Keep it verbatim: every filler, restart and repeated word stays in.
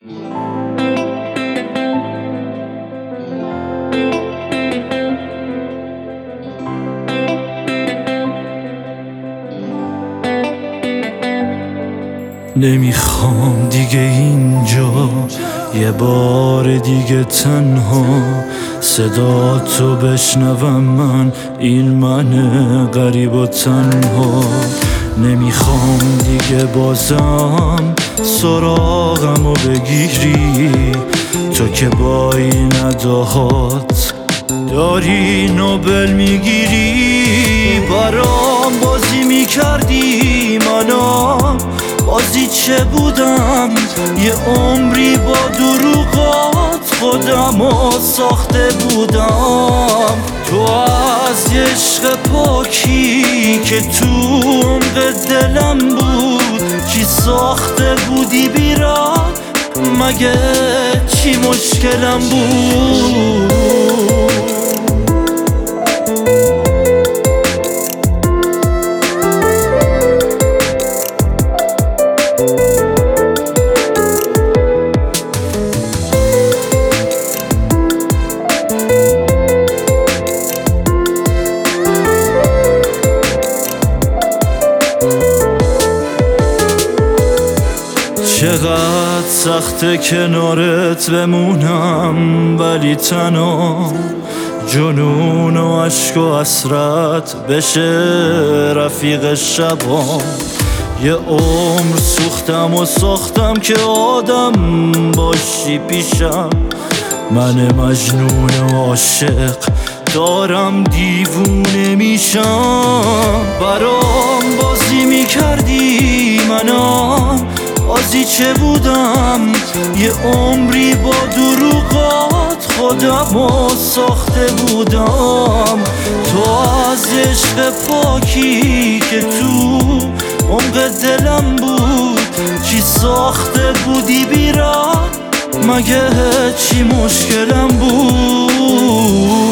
نمیخوام دیگه اینجا یه بار دیگه تنها صدا تو بشنوم، من این من غریب و تنها. نمیخوام دیگه بازم سراغمو بگیری، تو که با این اداهات داری نوبل میگیری. برام بازی میکردی، منم بازی چه بودم؟ یه عمری با دروغات خودمو ساخته بودم. تو از یه عشق پاکی که تو عمق دلم بود چی ساخته بودی بیرا؟ مگه چی مشکلم بود؟ چقدر سخته کنارت بمونم، ولی تنها جنون و عشق و حسرت بشه رفیق شبام. یه عمر سوختم و ساختم که آدم باشی پیشم. من مجنون و عاشق دارم دیوونه میشم. برام بازی میکردی، منم بازی چه بودم؟ یه عمری با دروغات خودمو ساخته بودم. تو از عشق پاکی که تو عمق دلم بود چی ساخته بودی بیرا؟ مگه چی مشکلم بود؟